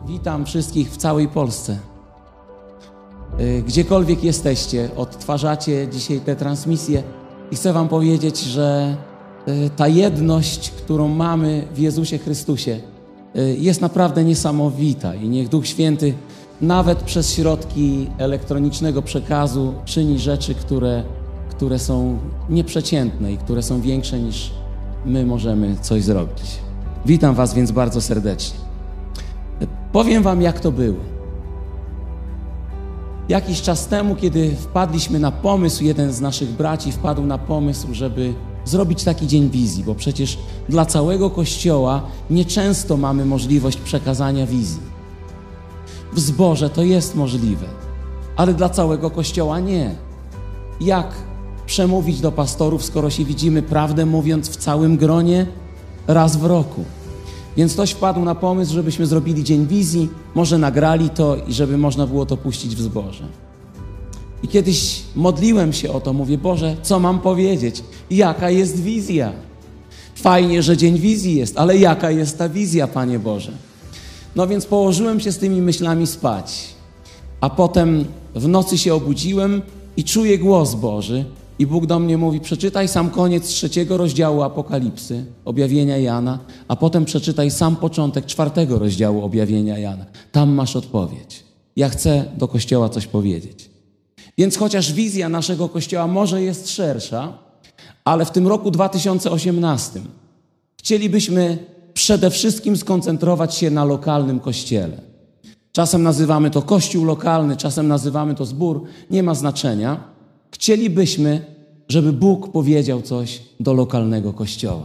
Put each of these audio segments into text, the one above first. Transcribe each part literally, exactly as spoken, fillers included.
Witam wszystkich w całej Polsce. Gdziekolwiek jesteście, odtwarzacie dzisiaj tę transmisję i chcę wam powiedzieć, że ta jedność, którą mamy w Jezusie Chrystusie, jest naprawdę niesamowita i niech Duch Święty nawet przez środki elektronicznego przekazu czyni rzeczy, które, które są nieprzeciętne i które są większe niż my możemy coś zrobić. Witam was więc bardzo serdecznie. Powiem wam, jak to było. Jakiś czas temu, kiedy wpadliśmy na pomysł, jeden z naszych braci wpadł na pomysł, żeby zrobić taki dzień wizji, bo przecież dla całego Kościoła nieczęsto mamy możliwość przekazania wizji. W zborze to jest możliwe, ale dla całego Kościoła nie. Jak przemówić do pastorów, skoro się widzimy, prawdę mówiąc, w całym gronie raz w roku? Więc ktoś wpadł na pomysł, żebyśmy zrobili dzień wizji, może nagrali to i żeby można było to puścić w zborze. I kiedyś modliłem się o to, mówię, Boże, co mam powiedzieć? Jaka jest wizja? Fajnie, że dzień wizji jest, ale jaka jest ta wizja, Panie Boże? No więc położyłem się z tymi myślami spać, a potem w nocy się obudziłem i czuję głos Boży i Bóg do mnie mówi, przeczytaj sam koniec trzeciego rozdziału Apokalipsy, objawienia Jana, a potem przeczytaj sam początek czwartego rozdziału objawienia Jana. Tam masz odpowiedź. Ja chcę do Kościoła coś powiedzieć. Więc chociaż wizja naszego Kościoła może jest szersza, ale w tym roku dwa tysiące osiemnastym chcielibyśmy przede wszystkim skoncentrować się na lokalnym Kościele. Czasem nazywamy to Kościół lokalny, czasem nazywamy to zbór, nie ma znaczenia. Chcielibyśmy, żeby Bóg powiedział coś do lokalnego Kościoła.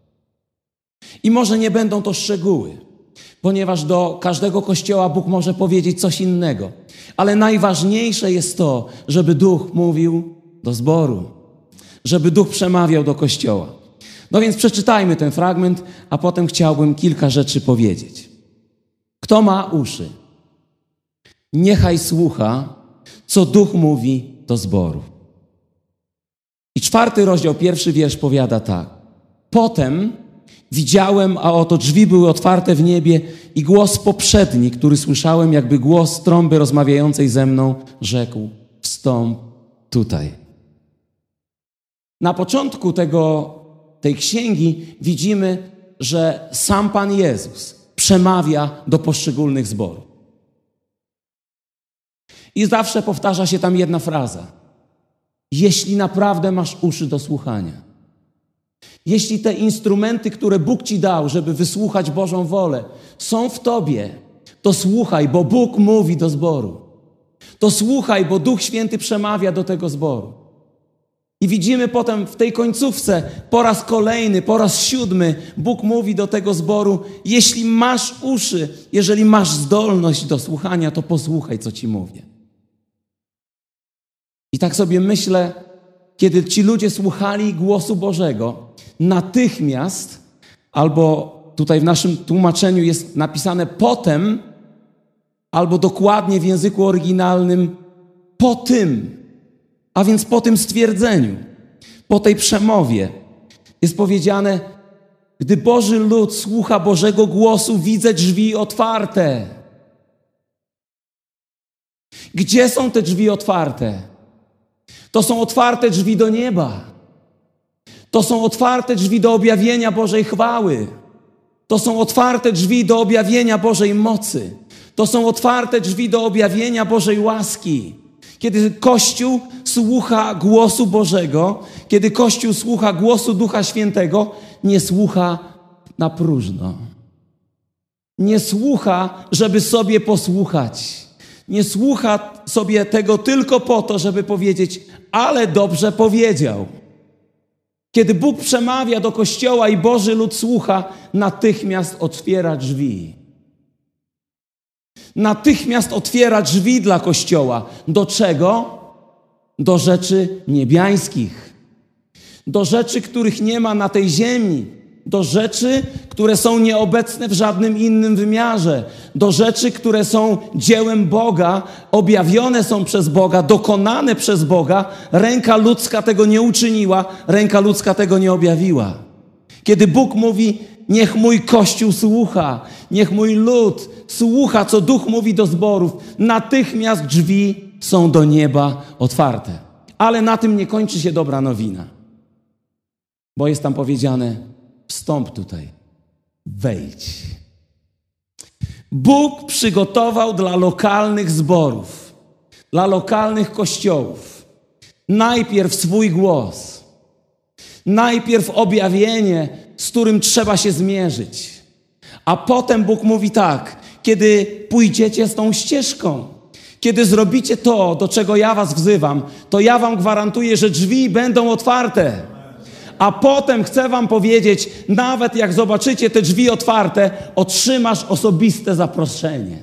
I może nie będą to szczegóły, ponieważ do każdego Kościoła Bóg może powiedzieć coś innego. Ale najważniejsze jest to, żeby Duch mówił do zboru, żeby Duch przemawiał do Kościoła. No więc przeczytajmy ten fragment, a potem chciałbym kilka rzeczy powiedzieć. Kto ma uszy, niechaj słucha, co Duch mówi do zboru. I czwarty rozdział, pierwszy wiersz powiada tak. Potem widziałem, a oto drzwi były otwarte w niebie i głos poprzedni, który słyszałem, jakby głos trąby rozmawiającej ze mną, rzekł, wstąp tutaj. Na początku tego, tej księgi widzimy, że sam Pan Jezus przemawia do poszczególnych zborów. I zawsze powtarza się tam jedna fraza. Jeśli naprawdę masz uszy do słuchania, jeśli te instrumenty, które Bóg ci dał, żeby wysłuchać Bożą wolę, są w tobie, to słuchaj, bo Bóg mówi do zboru. To słuchaj, bo Duch Święty przemawia do tego zboru. I widzimy potem w tej końcówce po raz kolejny, po raz siódmy Bóg mówi do tego zboru, jeśli masz uszy, jeżeli masz zdolność do słuchania, to posłuchaj, co ci mówię. I tak sobie myślę, kiedy ci ludzie słuchali głosu Bożego, natychmiast, albo tutaj w naszym tłumaczeniu jest napisane potem, albo dokładnie w języku oryginalnym po tym, a więc po tym stwierdzeniu, po tej przemowie jest powiedziane, gdy Boży lud słucha Bożego głosu, widzę drzwi otwarte. Gdzie są te drzwi otwarte? To są otwarte drzwi do nieba. To są otwarte drzwi do objawienia Bożej chwały. To są otwarte drzwi do objawienia Bożej mocy. To są otwarte drzwi do objawienia Bożej łaski. Kiedy Kościół słucha głosu Bożego, kiedy Kościół słucha głosu Ducha Świętego, nie słucha na próżno. Nie słucha, żeby sobie posłuchać. Nie słucha sobie tego tylko po to, żeby powiedzieć, ale dobrze powiedział. Kiedy Bóg przemawia do Kościoła i Boży lud słucha, natychmiast otwiera drzwi. Natychmiast otwiera drzwi dla Kościoła. Do czego? Do rzeczy niebiańskich. Do rzeczy, których nie ma na tej ziemi. Do rzeczy, które są nieobecne w żadnym innym wymiarze. Do rzeczy, które są dziełem Boga, objawione są przez Boga, dokonane przez Boga. Ręka ludzka tego nie uczyniła, ręka ludzka tego nie objawiła. Kiedy Bóg mówi, niech mój Kościół słucha, niech mój lud słucha, co Duch mówi do zborów, natychmiast drzwi są do nieba otwarte. Ale na tym nie kończy się dobra nowina. Bo jest tam powiedziane, wstąp tutaj, wejdź. Bóg przygotował dla lokalnych zborów, dla lokalnych kościołów najpierw swój głos, najpierw objawienie, z którym trzeba się zmierzyć. A potem Bóg mówi tak, kiedy pójdziecie z tą ścieżką, kiedy zrobicie to, do czego ja was wzywam, to ja wam gwarantuję, że drzwi będą otwarte. A potem chcę wam powiedzieć, nawet jak zobaczycie te drzwi otwarte, otrzymasz osobiste zaproszenie.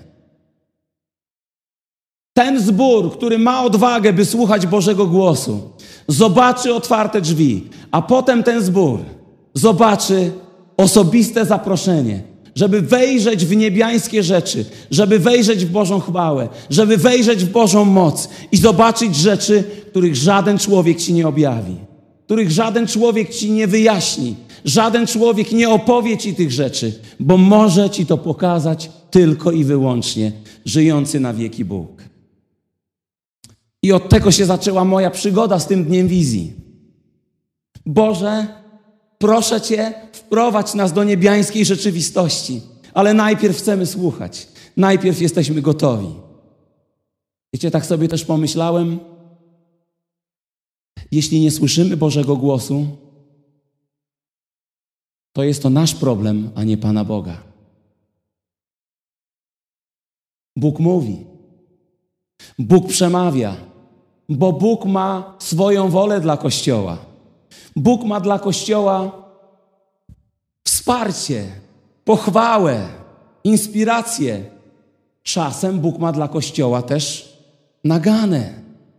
Ten zbór, który ma odwagę, by słuchać Bożego głosu, zobaczy otwarte drzwi, a potem ten zbór zobaczy osobiste zaproszenie, żeby wejrzeć w niebiańskie rzeczy, żeby wejrzeć w Bożą chwałę, żeby wejrzeć w Bożą moc i zobaczyć rzeczy, których żaden człowiek ci nie objawi, których żaden człowiek ci nie wyjaśni, żaden człowiek nie opowie ci tych rzeczy, bo może ci to pokazać tylko i wyłącznie żyjący na wieki Bóg. I od tego się zaczęła moja przygoda z tym dniem wizji. Boże, proszę Cię, wprowadź nas do niebiańskiej rzeczywistości, ale najpierw chcemy słuchać. Najpierw jesteśmy gotowi. Wiecie, tak sobie też pomyślałem, jeśli nie słyszymy Bożego głosu, to jest to nasz problem, a nie Pana Boga. Bóg mówi, Bóg przemawia, bo Bóg ma swoją wolę dla Kościoła. Bóg ma dla Kościoła wsparcie, pochwałę, inspirację. Czasem Bóg ma dla Kościoła też naganę.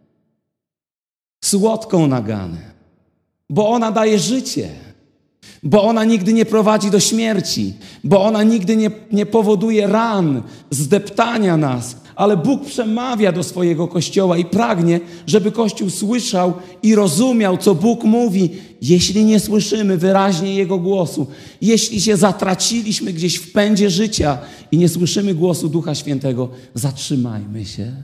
Słodką naganę. Bo ona daje życie. Bo ona nigdy nie prowadzi do śmierci. Bo ona nigdy nie, nie powoduje ran, zdeptania nas. Ale Bóg przemawia do swojego Kościoła i pragnie, żeby Kościół słyszał i rozumiał, co Bóg mówi. Jeśli nie słyszymy wyraźnie Jego głosu, jeśli się zatraciliśmy gdzieś w pędzie życia i nie słyszymy głosu Ducha Świętego, zatrzymajmy się.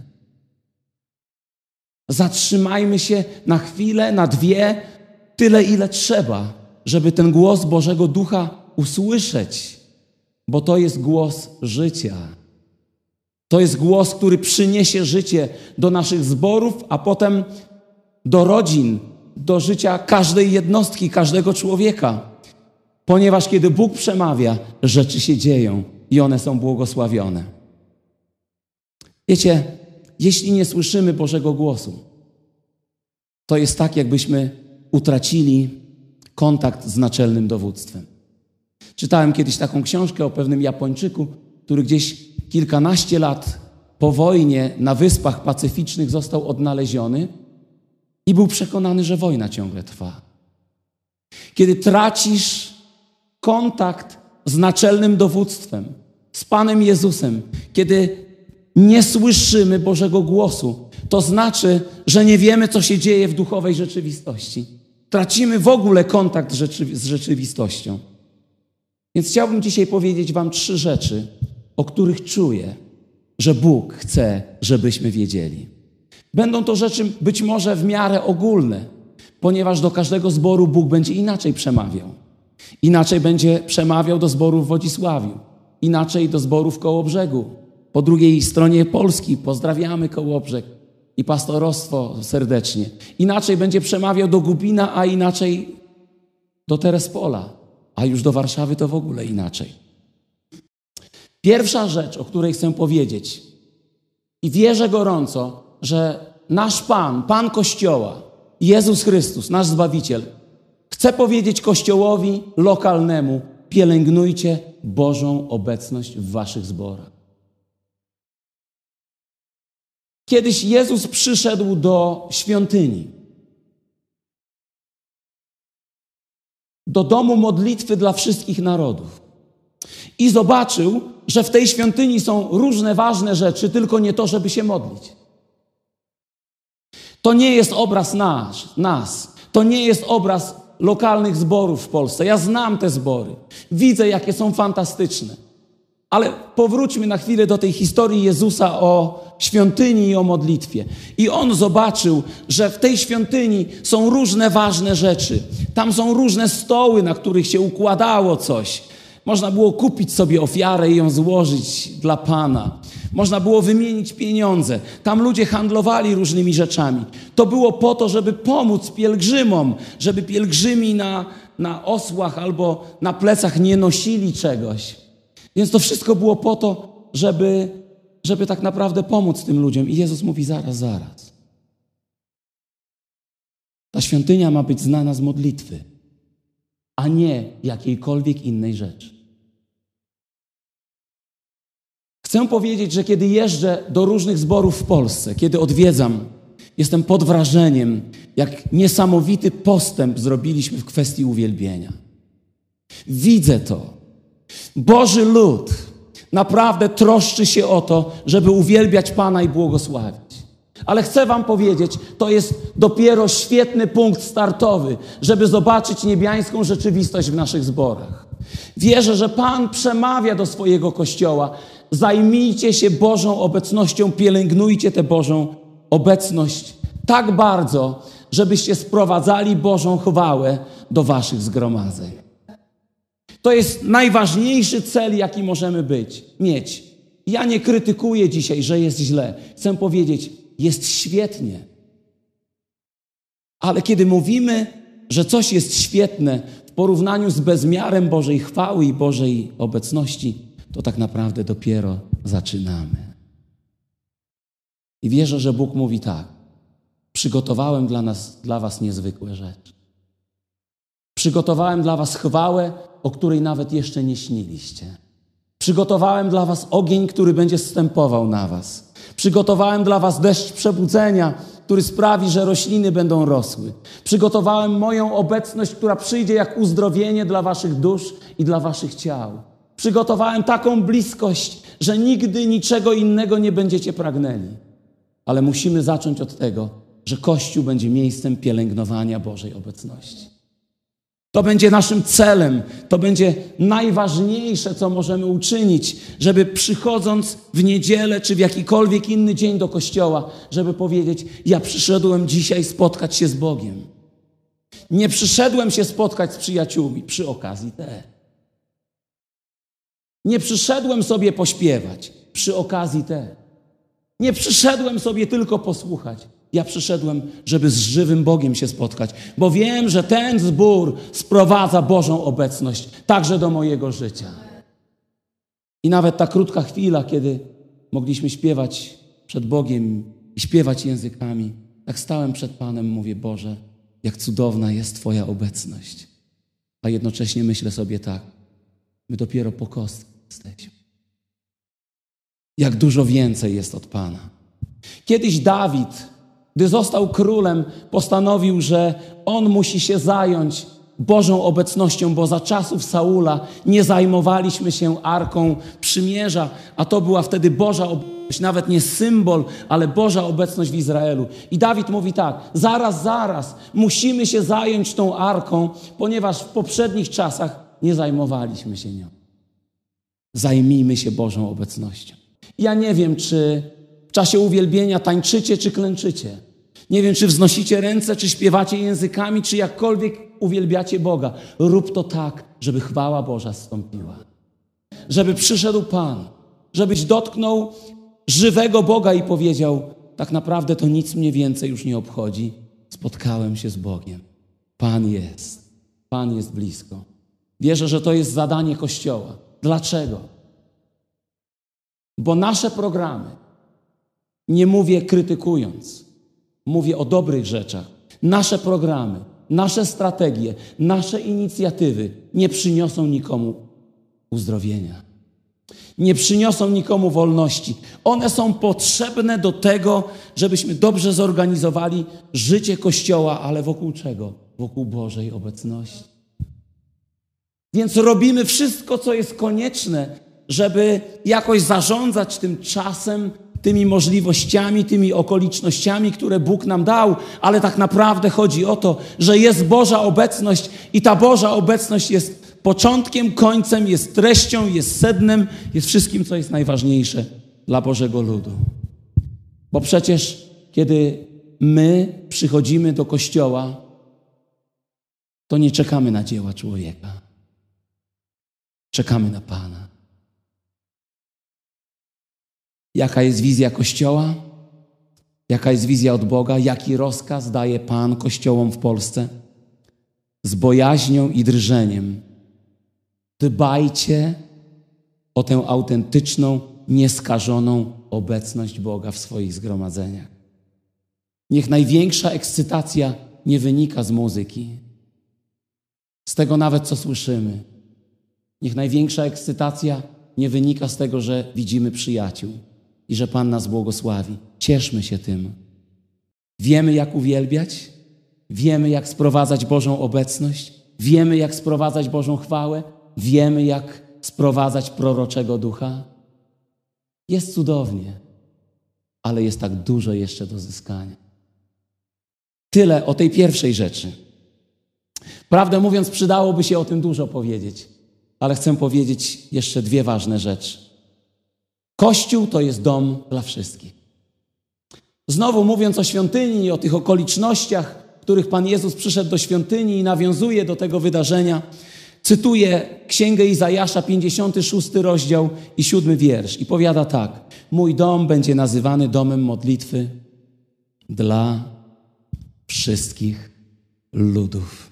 Zatrzymajmy się na chwilę, na dwie, tyle ile trzeba, żeby ten głos Bożego Ducha usłyszeć, bo to jest głos życia. To jest głos, który przyniesie życie do naszych zborów, a potem do rodzin, do życia każdej jednostki, każdego człowieka. Ponieważ kiedy Bóg przemawia, rzeczy się dzieją i one są błogosławione. Wiecie, jeśli nie słyszymy Bożego głosu, to jest tak, jakbyśmy utracili kontakt z naczelnym dowództwem. Czytałem kiedyś taką książkę o pewnym Japończyku, który gdzieś kilkanaście lat po wojnie na Wyspach Pacyficznych został odnaleziony i był przekonany, że wojna ciągle trwa. Kiedy tracisz kontakt z naczelnym dowództwem, z Panem Jezusem, kiedy nie słyszymy Bożego głosu, to znaczy, że nie wiemy, co się dzieje w duchowej rzeczywistości. Tracimy w ogóle kontakt z rzeczywistością. Więc chciałbym dzisiaj powiedzieć wam trzy rzeczy, o których czuję, że Bóg chce, żebyśmy wiedzieli. Będą to rzeczy być może w miarę ogólne, ponieważ do każdego zboru Bóg będzie inaczej przemawiał. Inaczej będzie przemawiał do zboru w Wodzisławiu, inaczej do zboru w Kołobrzegu. Po drugiej stronie Polski pozdrawiamy Kołobrzeg i pastorostwo serdecznie. Inaczej będzie przemawiał do Gubina, a inaczej do Terespola, a już do Warszawy to w ogóle inaczej. Pierwsza rzecz, o której chcę powiedzieć i wierzę gorąco, że nasz Pan, Pan Kościoła, Jezus Chrystus, nasz Zbawiciel, chce powiedzieć Kościołowi lokalnemu: pielęgnujcie Bożą obecność w waszych zborach. Kiedyś Jezus przyszedł do świątyni, do domu modlitwy dla wszystkich narodów i zobaczył, że w tej świątyni są różne ważne rzeczy, tylko nie to, żeby się modlić. To nie jest obraz nasz, nas. To nie jest obraz lokalnych zborów w Polsce. Ja znam te zbory. Widzę, jakie są fantastyczne. Ale powróćmy na chwilę do tej historii Jezusa o świątyni i o modlitwie. I On zobaczył, że w tej świątyni są różne ważne rzeczy. Tam są różne stoły, na których się układało coś. Można było kupić sobie ofiarę i ją złożyć dla Pana. Można było wymienić pieniądze. Tam ludzie handlowali różnymi rzeczami. To było po to, żeby pomóc pielgrzymom, żeby pielgrzymi na, na osłach albo na plecach nie nosili czegoś. Więc to wszystko było po to, żeby, żeby tak naprawdę pomóc tym ludziom. I Jezus mówi: zaraz, zaraz. Ta świątynia ma być znana z modlitwy, a nie jakiejkolwiek innej rzeczy. Chcę powiedzieć, że kiedy jeżdżę do różnych zborów w Polsce, kiedy odwiedzam, jestem pod wrażeniem, jak niesamowity postęp zrobiliśmy w kwestii uwielbienia. Widzę to. Boży lud naprawdę troszczy się o to, żeby uwielbiać Pana i błogosławić. Ale chcę wam powiedzieć, to jest dopiero świetny punkt startowy, żeby zobaczyć niebiańską rzeczywistość w naszych zborach. Wierzę, że Pan przemawia do swojego Kościoła. Zajmijcie się Bożą obecnością, pielęgnujcie tę Bożą obecność tak bardzo, żebyście sprowadzali Bożą chwałę do waszych zgromadzeń. To jest najważniejszy cel, jaki możemy być, mieć. Ja nie krytykuję dzisiaj, że jest źle. Chcę powiedzieć, jest świetnie. Ale kiedy mówimy, że coś jest świetne w porównaniu z bezmiarem Bożej chwały i Bożej obecności, to tak naprawdę dopiero zaczynamy. I wierzę, że Bóg mówi tak: przygotowałem dla nas, dla was niezwykłe rzeczy. Przygotowałem dla was chwałę, o której nawet jeszcze nie śniliście. Przygotowałem dla was ogień, który będzie zstępował na was. Przygotowałem dla was deszcz przebudzenia, który sprawi, że rośliny będą rosły. Przygotowałem moją obecność, która przyjdzie jak uzdrowienie dla waszych dusz i dla waszych ciał. Przygotowałem taką bliskość, że nigdy niczego innego nie będziecie pragnęli. Ale musimy zacząć od tego, że Kościół będzie miejscem pielęgnowania Bożej obecności. To będzie naszym celem, to będzie najważniejsze, co możemy uczynić, żeby przychodząc w niedzielę czy w jakikolwiek inny dzień do kościoła, żeby powiedzieć: ja przyszedłem dzisiaj spotkać się z Bogiem. Nie przyszedłem się spotkać z przyjaciółmi, przy okazji te. Nie przyszedłem sobie pośpiewać, przy okazji te. Nie przyszedłem sobie tylko posłuchać. Ja przyszedłem, żeby z żywym Bogiem się spotkać, bo wiem, że ten zbór sprowadza Bożą obecność także do mojego życia. I nawet ta krótka chwila, kiedy mogliśmy śpiewać przed Bogiem i śpiewać językami, tak stałem przed Panem, mówię: Boże, jak cudowna jest Twoja obecność. A jednocześnie myślę sobie tak: my dopiero po kostce jesteśmy. Jak dużo więcej jest od Pana. Kiedyś Dawid, gdy został królem, postanowił, że on musi się zająć Bożą obecnością, bo za czasów Saula nie zajmowaliśmy się Arką Przymierza, a to była wtedy Boża obecność, nawet nie symbol, ale Boża obecność w Izraelu. I Dawid mówi tak: zaraz, zaraz, musimy się zająć tą Arką, ponieważ w poprzednich czasach nie zajmowaliśmy się nią. Zajmijmy się Bożą obecnością. Ja nie wiem, czy w czasie uwielbienia tańczycie, czy klęczycie. Nie wiem, czy wznosicie ręce, czy śpiewacie językami, czy jakkolwiek uwielbiacie Boga. Rób to tak, żeby chwała Boża zstąpiła. Żeby przyszedł Pan. Żebyś dotknął żywego Boga i powiedział: tak naprawdę to nic mnie więcej już nie obchodzi. Spotkałem się z Bogiem. Pan jest. Pan jest blisko. Wierzę, że to jest zadanie Kościoła. Dlaczego? Bo nasze programy, nie mówię krytykując, mówię o dobrych rzeczach. Nasze programy, nasze strategie, nasze inicjatywy nie przyniosą nikomu uzdrowienia. Nie przyniosą nikomu wolności. One są potrzebne do tego, żebyśmy dobrze zorganizowali życie Kościoła, ale wokół czego? Wokół Bożej obecności. Więc robimy wszystko, co jest konieczne, żeby jakoś zarządzać tym czasem tymi możliwościami, tymi okolicznościami, które Bóg nam dał, ale tak naprawdę chodzi o to, że jest Boża obecność i ta Boża obecność jest początkiem, końcem, jest treścią, jest sednem, jest wszystkim, co jest najważniejsze dla Bożego ludu. Bo przecież, kiedy my przychodzimy do Kościoła, to nie czekamy na dzieła człowieka. Czekamy na Pana. Jaka jest wizja Kościoła? Jaka jest wizja od Boga? Jaki rozkaz daje Pan Kościołom w Polsce? Z bojaźnią i drżeniem dbajcie o tę autentyczną, nieskażoną obecność Boga w swoich zgromadzeniach. Niech największa ekscytacja nie wynika z muzyki, z tego nawet, co słyszymy. Niech największa ekscytacja nie wynika z tego, że widzimy przyjaciół i że Pan nas błogosławi. Cieszmy się tym. Wiemy, jak uwielbiać, wiemy, jak sprowadzać Bożą obecność, wiemy, jak sprowadzać Bożą chwałę, wiemy, jak sprowadzać proroczego ducha. Jest cudownie, ale jest tak dużo jeszcze do zyskania. Tyle o tej pierwszej rzeczy. Prawdę mówiąc, przydałoby się o tym dużo powiedzieć, ale chcę powiedzieć jeszcze dwie ważne rzeczy. Kościół to jest dom dla wszystkich. Znowu mówiąc o świątyni i o tych okolicznościach, w których Pan Jezus przyszedł do świątyni i nawiązuje do tego wydarzenia, cytuję Księgę Izajasza, pięćdziesiąty szósty rozdział i siódmy wiersz. I powiada tak: mój dom będzie nazywany domem modlitwy dla wszystkich ludów.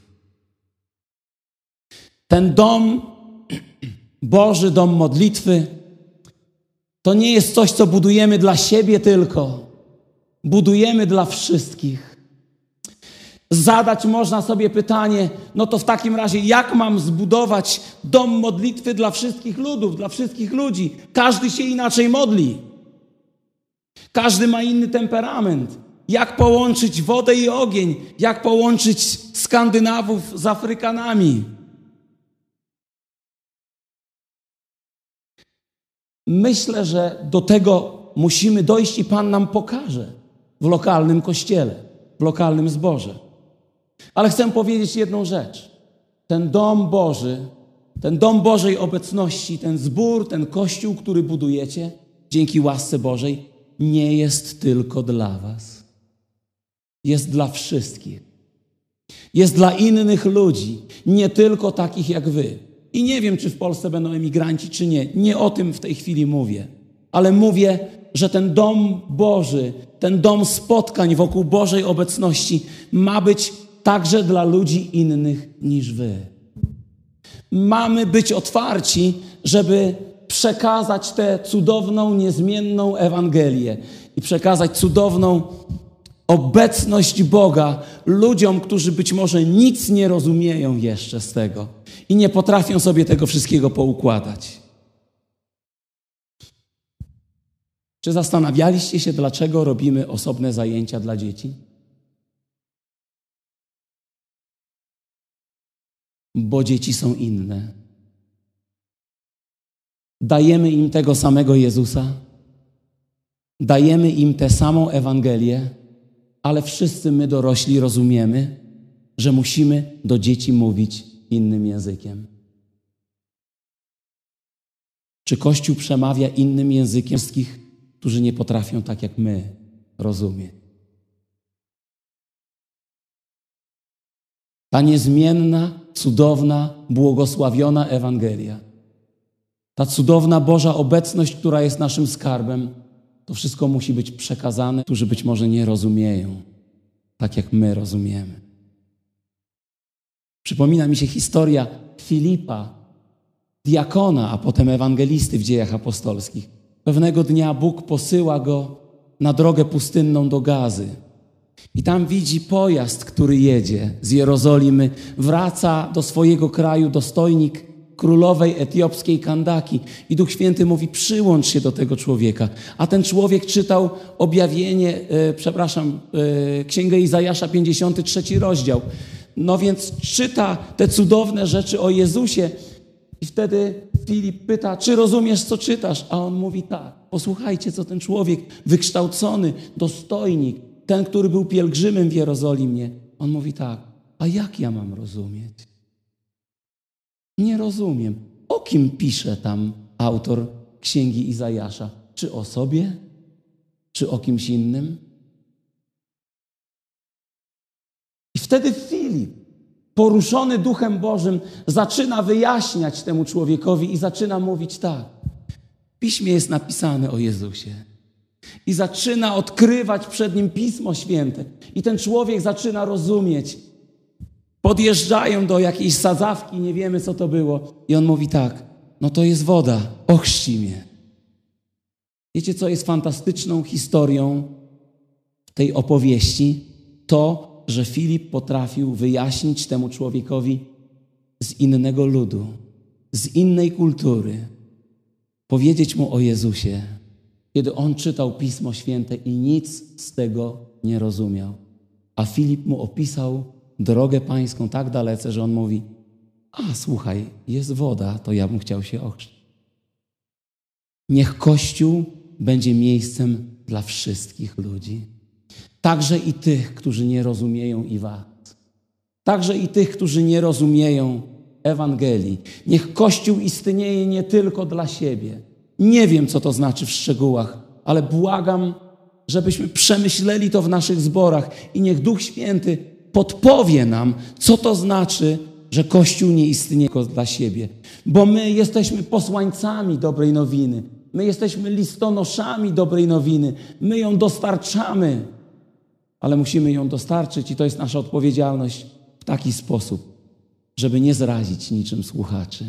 Ten dom Boży, dom modlitwy, to nie jest coś, co budujemy dla siebie tylko. Budujemy dla wszystkich. Zadać można sobie pytanie, no to w takim razie jak mam zbudować dom modlitwy dla wszystkich ludów, dla wszystkich ludzi? Każdy się inaczej modli. Każdy ma inny temperament. Jak połączyć wodę i ogień? Jak połączyć Skandynawów z Afrykanami? Myślę, że do tego musimy dojść i Pan nam pokaże w lokalnym kościele, w lokalnym zborze. Ale chcę powiedzieć jedną rzecz. Ten dom Boży, ten dom Bożej obecności, ten zbór, ten kościół, który budujecie dzięki łasce Bożej, nie jest tylko dla was. Jest dla wszystkich. Jest dla innych ludzi, nie tylko takich jak wy. I nie wiem, czy w Polsce będą emigranci, czy nie. Nie o tym w tej chwili mówię. Ale mówię, że ten dom Boży, ten dom spotkań wokół Bożej obecności ma być także dla ludzi innych niż wy. Mamy być otwarci, żeby przekazać tę cudowną, niezmienną Ewangelię i przekazać cudowną obecność Boga ludziom, którzy być może nic nie rozumieją jeszcze z tego i nie potrafią sobie tego wszystkiego poukładać. Czy zastanawialiście się, dlaczego robimy osobne zajęcia dla dzieci? Bo dzieci są inne. Dajemy im tego samego Jezusa, dajemy im tę samą Ewangelię, ale wszyscy my dorośli rozumiemy, że musimy do dzieci mówić innym językiem. Czy Kościół przemawia innym językiem wszystkich, którzy nie potrafią tak jak my rozumieć? Ta niezmienna, cudowna, błogosławiona Ewangelia, ta cudowna Boża obecność, która jest naszym skarbem, to wszystko musi być przekazane, którzy być może nie rozumieją, tak jak my rozumiemy. Przypomina mi się historia Filipa, diakona, a potem ewangelisty w Dziejach Apostolskich. Pewnego dnia Bóg posyła go na drogę pustynną do Gazy. I tam widzi pojazd, który jedzie z Jerozolimy. Wraca do swojego kraju dostojnik królowej etiopskiej Kandaki. I Duch Święty mówi, przyłącz się do tego człowieka. A ten człowiek czytał objawienie, e, przepraszam, e, Księgę Izajasza, pięćdziesiąty trzeci rozdział. No więc czyta te cudowne rzeczy o Jezusie i wtedy Filip pyta, czy rozumiesz, co czytasz? A on mówi tak. Posłuchajcie, co ten człowiek, wykształcony, dostojnik, ten, który był pielgrzymem w Jerozolimie. On mówi tak, a jak ja mam rozumieć? Nie rozumiem. O kim pisze tam autor Księgi Izajasza? Czy o sobie? Czy o kimś innym? I wtedy Filip, poruszony Duchem Bożym, zaczyna wyjaśniać temu człowiekowi i zaczyna mówić tak. W Piśmie jest napisane o Jezusie. I zaczyna odkrywać przed nim Pismo Święte. I ten człowiek zaczyna rozumieć. Podjeżdżają do jakiejś sadzawki, nie wiemy, co to było. I on mówi tak, no to jest woda, ochrzcij mnie. Wiecie, co jest fantastyczną historią tej opowieści? To, że Filip potrafił wyjaśnić temu człowiekowi z innego ludu, z innej kultury, powiedzieć mu o Jezusie, kiedy on czytał Pismo Święte i nic z tego nie rozumiał. A Filip mu opisał drogę pańską tak dalece, że on mówi, a słuchaj, jest woda, to ja bym chciał się ochrzcić. Niech Kościół będzie miejscem dla wszystkich ludzi. Także i tych, którzy nie rozumieją i was. Także i tych, którzy nie rozumieją Ewangelii. Niech Kościół istnieje nie tylko dla siebie. Nie wiem, co to znaczy w szczegółach, ale błagam, żebyśmy przemyśleli to w naszych zborach i niech Duch Święty podpowie nam, co to znaczy, że Kościół nie istnieje tylko dla siebie. Bo my jesteśmy posłańcami dobrej nowiny. My jesteśmy listonoszami dobrej nowiny. My ją dostarczamy, ale musimy ją dostarczyć i to jest nasza odpowiedzialność w taki sposób, żeby nie zrazić niczym słuchaczy,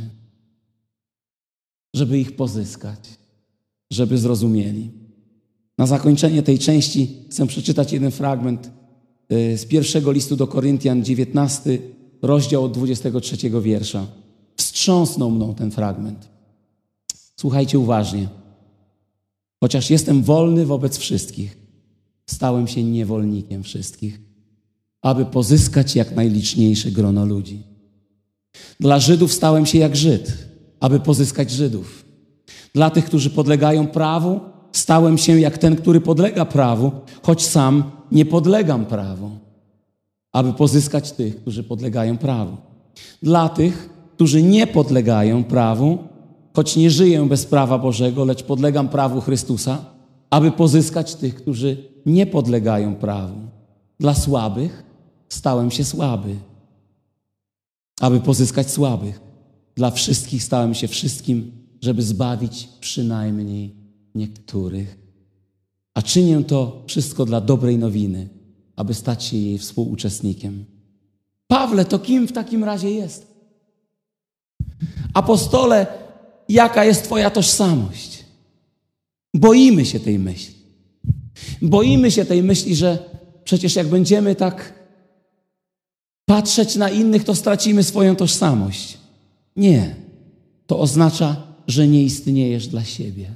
żeby ich pozyskać, żeby zrozumieli. Na zakończenie tej części chcę przeczytać jeden fragment z pierwszego listu do Koryntian, dziewiętnasty rozdział od dwudziestego trzeciego wiersza. Wstrząsnął mną ten fragment. Słuchajcie uważnie. Chociaż jestem wolny wobec wszystkich, stałem się niewolnikiem wszystkich, aby pozyskać jak najliczniejsze grono ludzi. Dla Żydów stałem się jak Żyd, aby pozyskać Żydów. Dla tych, którzy podlegają prawu, stałem się jak ten, który podlega prawu, choć sam nie podlegam prawu, aby pozyskać tych, którzy podlegają prawu. Dla tych, którzy nie podlegają prawu, choć nie żyję bez prawa Bożego, lecz podlegam prawu Chrystusa, aby pozyskać tych, którzy nie podlegają prawu. Dla słabych stałem się słaby, aby pozyskać słabych. Dla wszystkich stałem się wszystkim, żeby zbawić przynajmniej niektórych. A czynię to wszystko dla dobrej nowiny, aby stać się jej współuczestnikiem. Pawle, to kim w takim razie jest? Apostole, jaka jest twoja tożsamość? Boimy się tej myśli. Boimy się tej myśli, że przecież jak będziemy tak patrzeć na innych, to stracimy swoją tożsamość. Nie. To oznacza, że nie istniejesz dla siebie.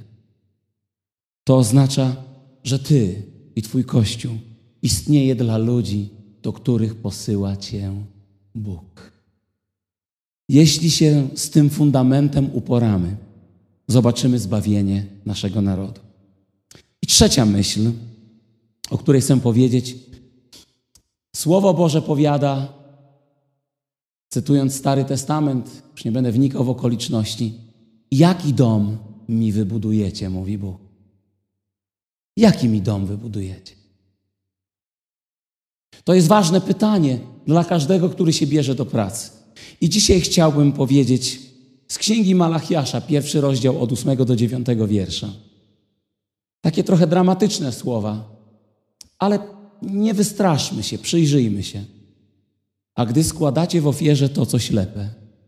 To oznacza, że ty i twój Kościół istnieje dla ludzi, do których posyła cię Bóg. Jeśli się z tym fundamentem uporamy, zobaczymy zbawienie naszego narodu. I trzecia myśl, o której chcę powiedzieć. Słowo Boże powiada, cytując Stary Testament, już nie będę wnikał w okoliczności, jaki dom mi wybudujecie, mówi Bóg. Jaki mi dom wybudujecie? To jest ważne pytanie dla każdego, który się bierze do pracy. I dzisiaj chciałbym powiedzieć z Księgi Malachiasza, pierwszy rozdział od ósmego do dziewiątego wiersza. Takie trochę dramatyczne słowa, ale nie wystraszmy się, przyjrzyjmy się. A gdy składacie w ofierze to, co ślepe,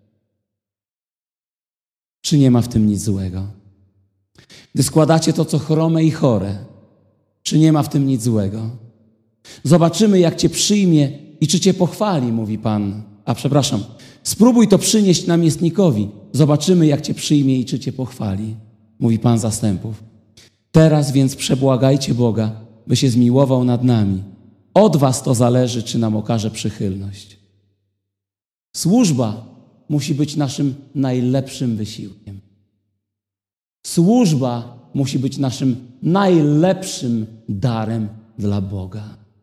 czy nie ma w tym nic złego? Gdy składacie to, co chrome i chore, czy nie ma w tym nic złego? Zobaczymy, jak cię przyjmie i czy cię pochwali, mówi Pan. A przepraszam, spróbuj to przynieść namiestnikowi. Zobaczymy, jak cię przyjmie i czy cię pochwali, mówi Pan zastępów. Teraz więc przebłagajcie Boga, by się zmiłował nad nami. Od was to zależy, czy nam okaże przychylność. Służba musi być naszym najlepszym wysiłkiem. Służba musi być naszym najlepszym darem dla Boga.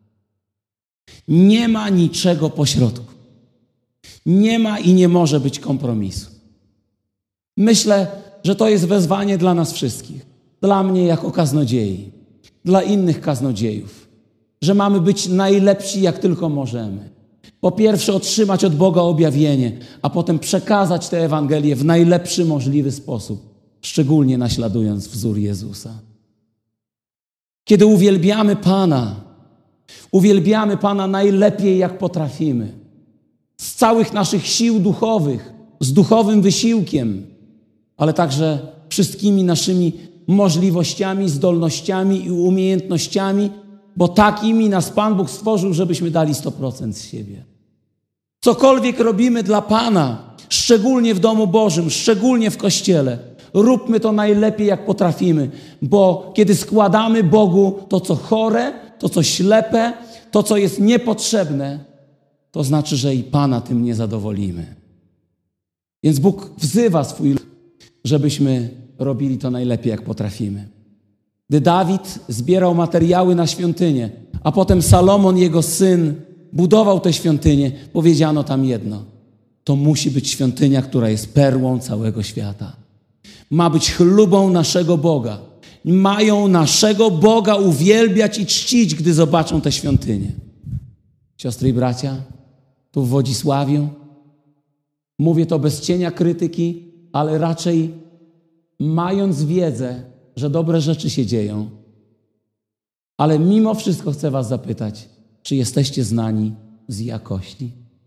Nie ma niczego pośrodku. Nie ma i nie może być kompromisu. Myślę, że to jest wezwanie dla nas wszystkich. Dla mnie jako kaznodziei, dla innych kaznodziejów, że mamy być najlepsi jak tylko możemy. Po pierwsze otrzymać od Boga objawienie, a potem przekazać tę Ewangelię w najlepszy możliwy sposób, szczególnie naśladując wzór Jezusa. Kiedy uwielbiamy Pana, uwielbiamy Pana najlepiej jak potrafimy. Z całych naszych sił duchowych, z duchowym wysiłkiem, ale także wszystkimi naszymi możliwościami, zdolnościami i umiejętnościami, bo takimi nas Pan Bóg stworzył, żebyśmy dali sto procent z siebie. Cokolwiek robimy dla Pana, szczególnie w domu Bożym, szczególnie w Kościele, róbmy to najlepiej jak potrafimy, bo kiedy składamy Bogu to, co chore, to, co ślepe, to, co jest niepotrzebne, to znaczy, że i Pana tym nie zadowolimy. Więc Bóg wzywa swój lud, żebyśmy robili to najlepiej jak potrafimy. Gdy Dawid zbierał materiały na świątynię, a potem Salomon, jego syn, budował tę świątynię, powiedziano tam jedno: to musi być świątynia, która jest perłą całego świata. Ma być chlubą naszego Boga. Mają naszego Boga uwielbiać i czcić, gdy zobaczą tę świątynię. Siostry i bracia, tu w Wodzisławiu mówię to bez cienia krytyki, ale raczej mając wiedzę, że dobre rzeczy się dzieją. Ale mimo wszystko chcę was zapytać, czy jesteście znani z jakości?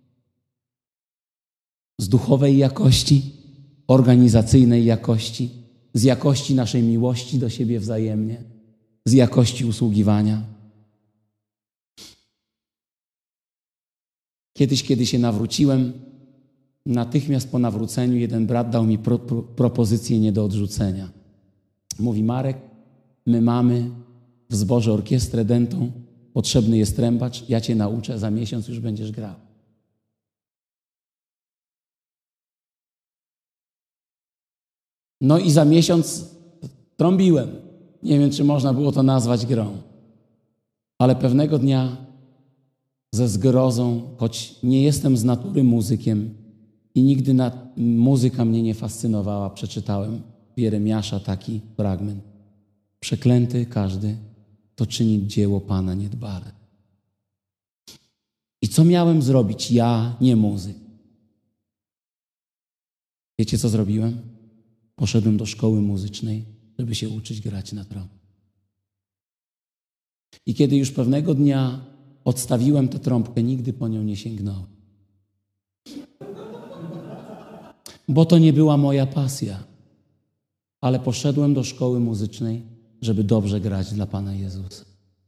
Z duchowej jakości, organizacyjnej jakości, z jakości naszej miłości do siebie wzajemnie, z jakości usługiwania. Kiedyś, kiedy się nawróciłem, natychmiast po nawróceniu jeden brat dał mi pro, pro, propozycję nie do odrzucenia. Mówi: Marek, my mamy w zborze orkiestrę dętą, potrzebny jest trębacz, ja cię nauczę, za miesiąc już będziesz grał. No i za miesiąc trąbiłem. Nie wiem, czy można było to nazwać grą. Ale pewnego dnia ze zgrozą, choć nie jestem z natury muzykiem i nigdy na, muzyka mnie nie fascynowała, przeczytałem w Jeremiasza taki fragment. Przeklęty każdy, to czyni dzieło Pana niedbale. I co miałem zrobić? Ja, nie muzyk. Wiecie, co zrobiłem? Poszedłem do szkoły muzycznej, żeby się uczyć grać na trąbie. I kiedy już pewnego dnia odstawiłem tę trąbkę, nigdy po nią nie sięgnąłem. Bo to nie była moja pasja. Ale poszedłem do szkoły muzycznej, żeby dobrze grać dla Pana Jezusa.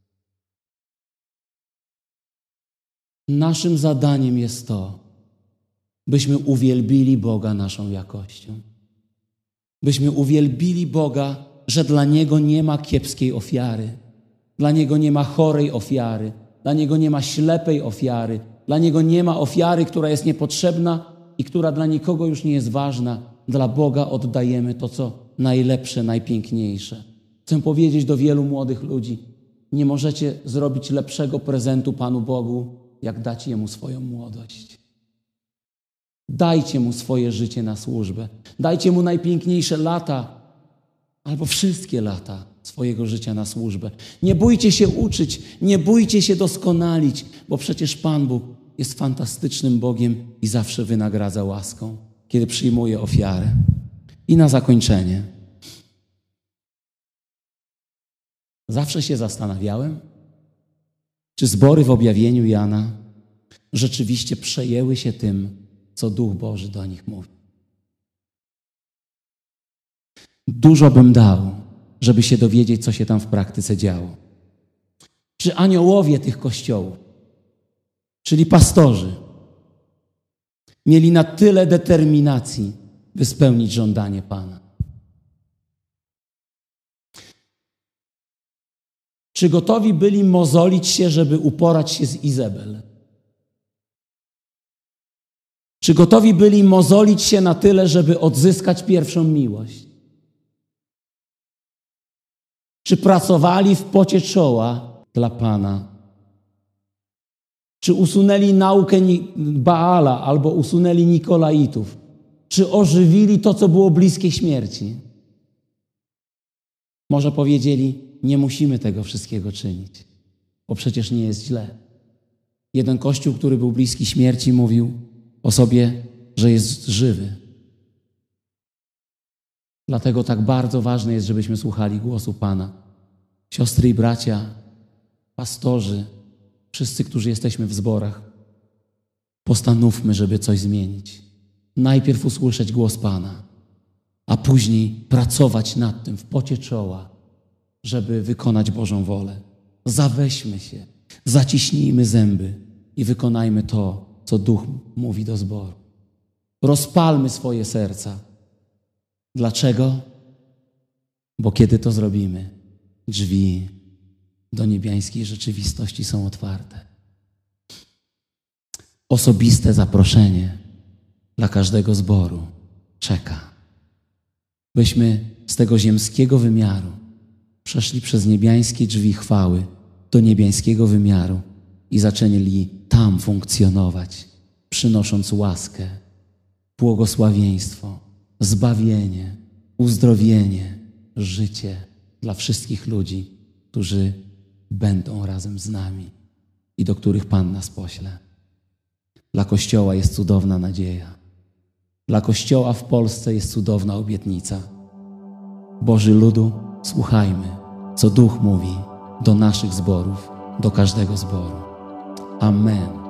Naszym zadaniem jest to, byśmy uwielbili Boga naszą jakością. Byśmy uwielbili Boga, że dla Niego nie ma kiepskiej ofiary. Dla Niego nie ma chorej ofiary. Dla Niego nie ma ślepej ofiary. Dla Niego nie ma ofiary, która jest niepotrzebna i która dla nikogo już nie jest ważna. Dla Boga oddajemy to, co najlepsze, najpiękniejsze. Chcę powiedzieć do wielu młodych ludzi: nie możecie zrobić lepszego prezentu Panu Bogu, jak dać Jemu swoją młodość. Dajcie Mu swoje życie na służbę. Dajcie Mu najpiękniejsze lata, albo wszystkie lata swojego życia na służbę. Nie bójcie się uczyć, nie bójcie się doskonalić, bo przecież Pan Bóg jest fantastycznym Bogiem i zawsze wynagradza łaską, kiedy przyjmuje ofiarę. I na zakończenie. Zawsze się zastanawiałem, czy zbory w objawieniu Jana rzeczywiście przejęły się tym, co Duch Boży do nich mówi. Dużo bym dał, żeby się dowiedzieć, co się tam w praktyce działo. Czy aniołowie tych kościołów, czyli pastorzy, mieli na tyle determinacji, by spełnić żądanie Pana? Czy gotowi byli mozolić się, żeby uporać się z Izabel? Czy gotowi byli mozolić się na tyle, żeby odzyskać pierwszą miłość? Czy pracowali w pocie czoła dla Pana? Czy usunęli naukę Baala albo usunęli Nikolaitów? Czy ożywili to, co było bliskie śmierci? Może powiedzieli, nie musimy tego wszystkiego czynić, bo przecież nie jest źle. Jeden kościół, który był bliski śmierci, mówił o sobie, że jest żywy. Dlatego tak bardzo ważne jest, żebyśmy słuchali głosu Pana. Siostry i bracia, pastorzy, wszyscy, którzy jesteśmy w zborach, postanówmy, żeby coś zmienić. Najpierw usłyszeć głos Pana, a później pracować nad tym w pocie czoła, żeby wykonać Bożą wolę. Zaweźmy się, zaciśnijmy zęby i wykonajmy to, co Duch mówi do zboru. Rozpalmy swoje serca. Dlaczego? Bo kiedy to zrobimy, drzwi do niebiańskiej rzeczywistości są otwarte. Osobiste zaproszenie dla każdego zboru czeka. Byśmy z tego ziemskiego wymiaru przeszli przez niebiańskie drzwi chwały do niebiańskiego wymiaru i zaczęli tam funkcjonować, przynosząc łaskę, błogosławieństwo, zbawienie, uzdrowienie, życie dla wszystkich ludzi, którzy będą razem z nami i do których Pan nas pośle. Dla Kościoła jest cudowna nadzieja. Dla Kościoła w Polsce jest cudowna obietnica. Boży ludu, słuchajmy, co Duch mówi do naszych zborów, do każdego zboru. Amen.